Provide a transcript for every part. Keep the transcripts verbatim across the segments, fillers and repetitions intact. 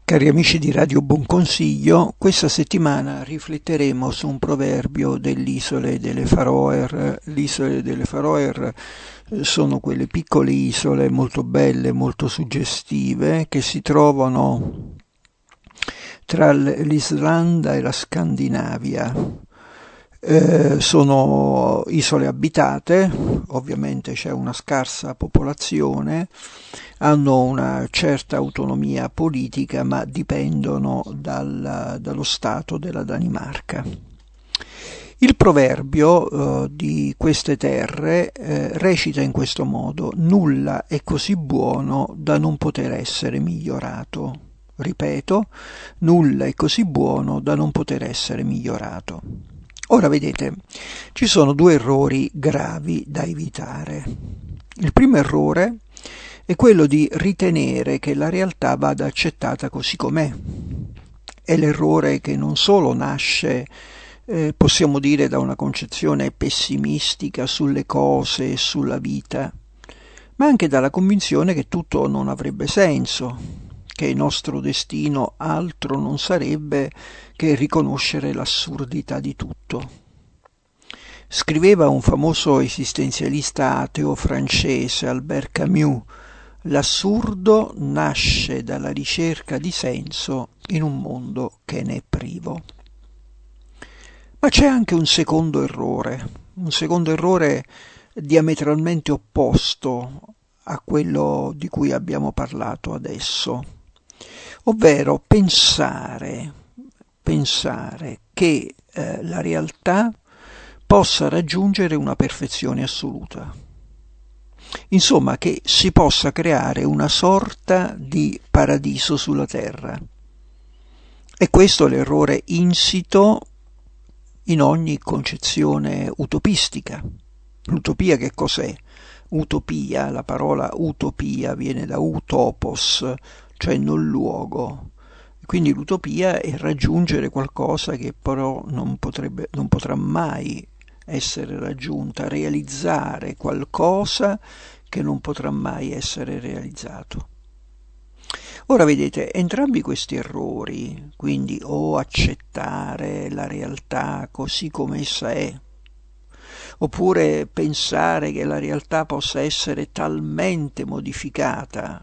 Cari amici di Radio Buon Consiglio, questa settimana rifletteremo su un proverbio delle isole delle Faroe. Le isole delle Faroe sono quelle piccole isole molto belle, molto suggestive, che si trovano tra l'Islanda e la Scandinavia. Eh, sono isole abitate, ovviamente c'è una scarsa popolazione, hanno una certa autonomia politica, ma dipendono dal, dallo Stato della Danimarca. Il proverbio eh, di queste terre eh, recita in questo modo: nulla è così buono da non poter essere migliorato. Ripeto, nulla è così buono da non poter essere migliorato. Ora vedete, ci sono due errori gravi da evitare. Il primo errore è quello di ritenere che la realtà vada accettata così com'è. È l'errore che non solo nasce, eh, possiamo dire, da una concezione pessimistica sulle cose e sulla vita, ma anche dalla convinzione che tutto non avrebbe senso, che il nostro destino altro non sarebbe che riconoscere l'assurdità di tutto. Scriveva un famoso esistenzialista ateo francese, Albert Camus: l'assurdo nasce dalla ricerca di senso in un mondo che ne è privo. Ma c'è anche un secondo errore, un secondo errore diametralmente opposto a quello di cui abbiamo parlato adesso, ovvero pensare, pensare che eh, la realtà possa raggiungere una perfezione assoluta. Insomma, che si possa creare una sorta di paradiso sulla terra. E questo è l'errore insito in ogni concezione utopistica. L'utopia che cos'è? Utopia, la parola utopia viene da utopos, cioè non luogo. Quindi l'utopia è raggiungere qualcosa che però non potrebbe, non potrà mai essere raggiunta, realizzare qualcosa che non potrà mai essere realizzato. Ora vedete, entrambi questi errori, quindi o accettare la realtà così come essa è, oppure pensare che la realtà possa essere talmente modificata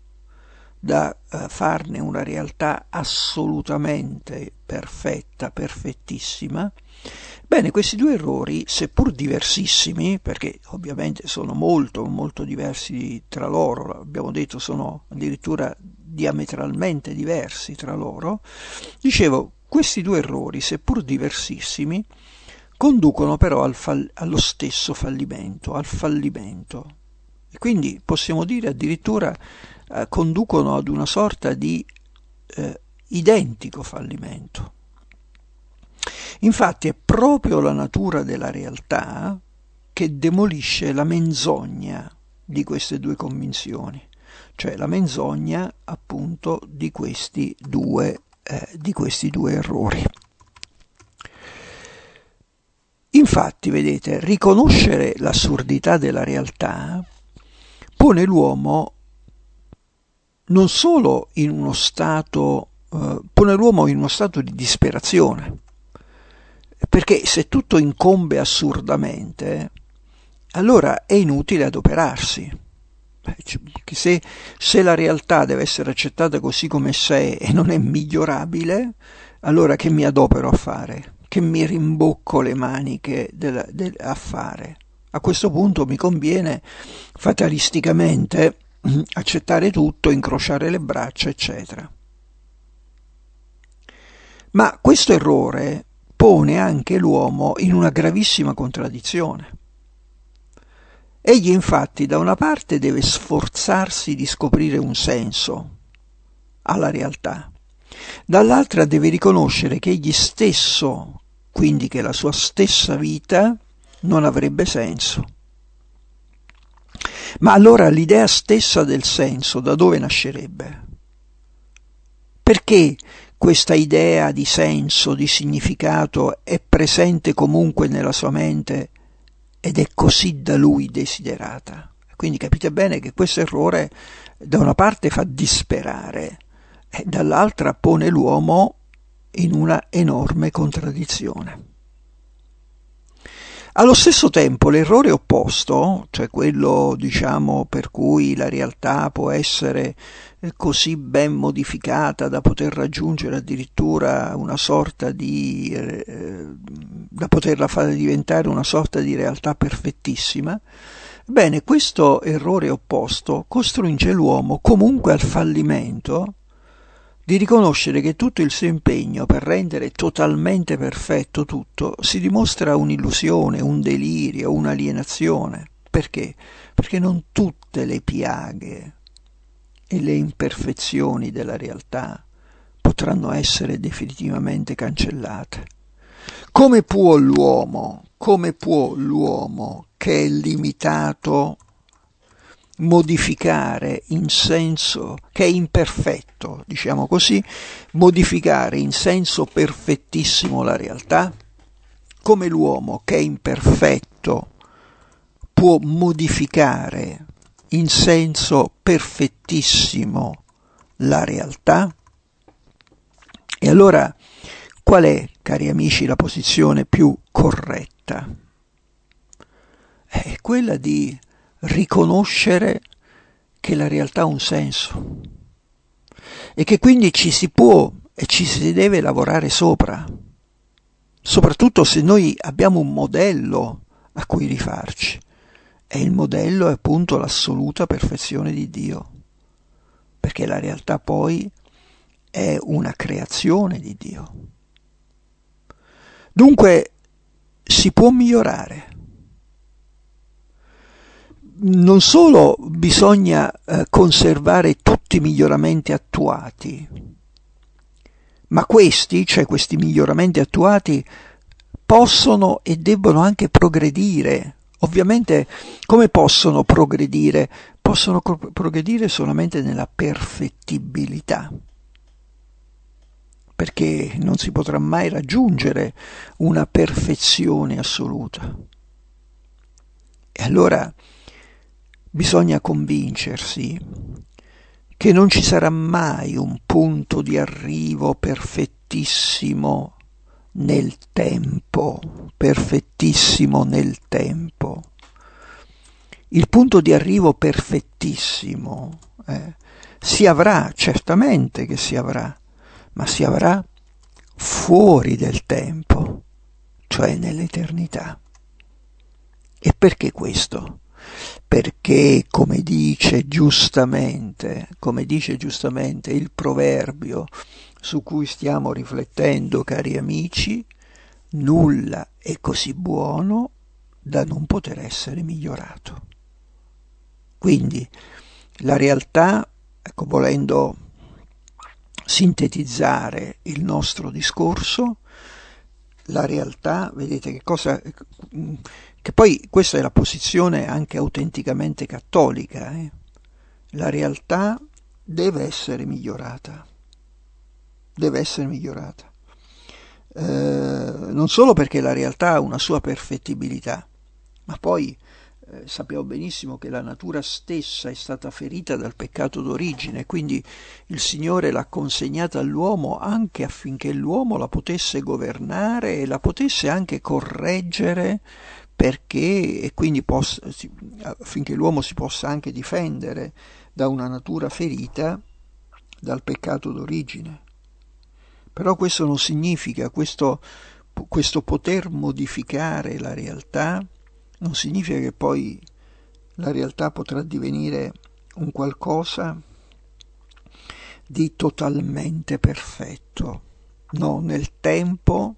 da uh, farne una realtà assolutamente perfetta, perfettissima. Bene, questi due errori, seppur diversissimi, perché ovviamente sono molto, molto diversi tra loro, abbiamo detto sono addirittura diametralmente diversi tra loro, dicevo, questi due errori, seppur diversissimi, conducono però al fall- allo stesso fallimento, al fallimento. E quindi possiamo dire addirittura eh, conducono ad una sorta di eh, identico fallimento. Infatti è proprio la natura della realtà che demolisce la menzogna di queste due convinzioni, cioè la menzogna appunto di questi due, eh, di questi due errori. Infatti, vedete, riconoscere l'assurdità della realtà pone l'uomo non solo in uno stato, eh, pone l'uomo in uno stato di disperazione, perché se tutto incombe assurdamente, allora è inutile adoperarsi. Se, se la realtà deve essere accettata così come è e non è migliorabile, allora che mi adopero a fare? Che mi rimbocco le maniche del, del, a fare? A questo punto mi conviene fatalisticamente accettare tutto, incrociare le braccia, eccetera. Ma questo errore pone anche l'uomo in una gravissima contraddizione. Egli infatti da una parte deve sforzarsi di scoprire un senso alla realtà, dall'altra deve riconoscere che egli stesso, quindi che la sua stessa vita, non avrebbe senso. Ma allora l'idea stessa del senso da dove nascerebbe? Perché questa idea di senso, di significato è presente comunque nella sua mente ed è così da lui desiderata? Quindi capite bene che questo errore da una parte fa disperare e dall'altra pone l'uomo in una enorme contraddizione. Allo stesso tempo l'errore opposto, cioè quello diciamo per cui la realtà può essere così ben modificata da poter raggiungere addirittura una sorta di eh, da poterla fare diventare una sorta di realtà perfettissima, bene, questo errore opposto costringe l'uomo comunque al fallimento di riconoscere che tutto il suo impegno per rendere totalmente perfetto tutto si dimostra un'illusione, un delirio, un'alienazione. Perché? Perché non tutte le piaghe e le imperfezioni della realtà potranno essere definitivamente cancellate. Come può l'uomo, come può l'uomo che è limitato modificare in senso che è imperfetto, diciamo così, modificare in senso perfettissimo la realtà? Come l'uomo che è imperfetto può modificare in senso perfettissimo la realtà? E allora qual è, cari amici, la posizione più corretta? È quella di riconoscere che la realtà ha un senso e che quindi ci si può e ci si deve lavorare sopra, soprattutto se noi abbiamo un modello a cui rifarci, e il modello è appunto l'assoluta perfezione di Dio, perché la realtà poi è una creazione di Dio. Dunque si può migliorare. Non solo bisogna eh, conservare tutti i miglioramenti attuati, ma questi, cioè questi miglioramenti attuati, possono e debbono anche progredire. Ovviamente, come possono progredire? Possono pro- progredire solamente nella perfettibilità, perché non si potrà mai raggiungere una perfezione assoluta. E allora bisogna convincersi che non ci sarà mai un punto di arrivo perfettissimo nel tempo, perfettissimo nel tempo. Il punto di arrivo perfettissimo eh, si avrà, certamente che si avrà, ma si avrà fuori del tempo, cioè nell'eternità. E perché questo? Perché, come dice giustamente, come dice giustamente il proverbio su cui stiamo riflettendo, cari amici, nulla è così buono da non poter essere migliorato. Quindi la realtà, ecco, volendo sintetizzare il nostro discorso, la realtà, vedete che cosa, che poi questa è la posizione anche autenticamente cattolica, eh? La realtà deve essere migliorata, deve essere migliorata, eh, non solo perché la realtà ha una sua perfettibilità, ma poi eh, sappiamo benissimo che la natura stessa è stata ferita dal peccato d'origine, quindi il Signore l'ha consegnata all'uomo anche affinché l'uomo la potesse governare e la potesse anche correggere, perché e quindi possa, affinché l'uomo si possa anche difendere da una natura ferita dal peccato d'origine. Però questo non significa, questo, questo poter modificare la realtà non significa che poi la realtà potrà divenire un qualcosa di totalmente perfetto. No, nel tempo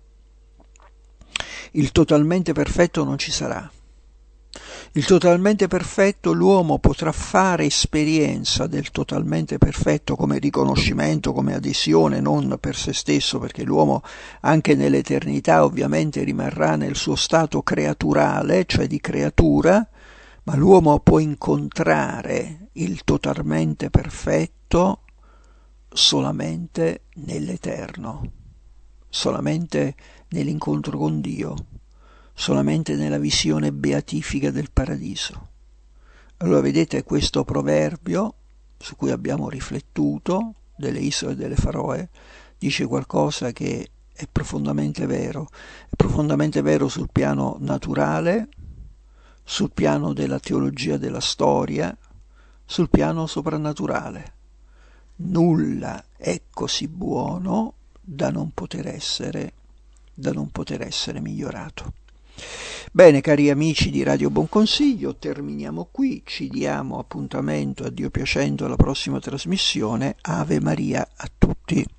il totalmente perfetto non ci sarà. Il totalmente perfetto, l'uomo potrà fare esperienza del totalmente perfetto come riconoscimento, come adesione, non per se stesso, perché l'uomo anche nell'eternità ovviamente rimarrà nel suo stato creaturale, cioè di creatura, ma l'uomo può incontrare il totalmente perfetto solamente nell'eterno, solamente nell'incontro con Dio, solamente nella visione beatifica del paradiso. Allora vedete questo proverbio su cui abbiamo riflettuto, delle isole delle Faroe dice qualcosa che è profondamente vero, è profondamente vero sul piano naturale, sul piano della teologia della storia, sul piano soprannaturale. Nulla è così buono da non poter essere, da non poter essere migliorato. Bene, cari amici di Radio Buon Consiglio, terminiamo qui, ci diamo appuntamento, a Dio piacendo, alla prossima trasmissione. Ave Maria a tutti.